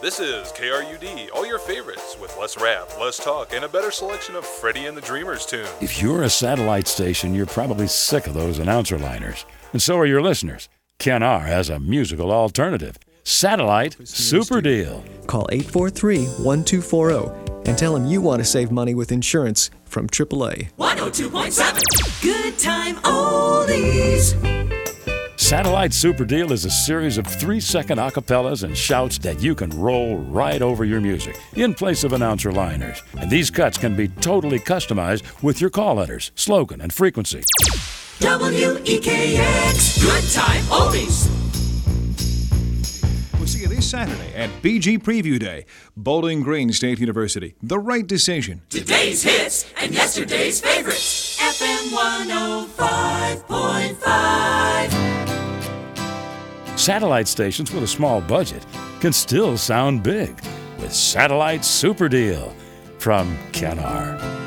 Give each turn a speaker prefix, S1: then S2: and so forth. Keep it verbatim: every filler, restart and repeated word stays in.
S1: This is K R U D, all your favorites, with less rap, less talk, and a better selection of Freddie and the Dreamers tunes.
S2: If you're a satellite station, you're probably sick of those announcer liners. And so are your listeners. Ken R has a musical alternative. Satellite Super Deal.
S3: Call eight four three, one two four zero and tell him you want to save money with insurance from triple A.
S4: one oh two point seven Good Time Oldies.
S2: Satellite Super Deal is a series of three-second acapellas and shouts that you can roll right over your music in place of announcer liners. And these cuts can be totally customized with your call letters, slogan, and frequency.
S4: W E K X, Good Time Oldies.
S5: We'll see you this Saturday at B G Preview Day, Bowling Green State University. The right decision.
S4: Today's hits and yesterday's favorites. F M one oh five point five.
S2: Satellite stations with a small budget can still sound big with Satellite Super Deal from Ken R.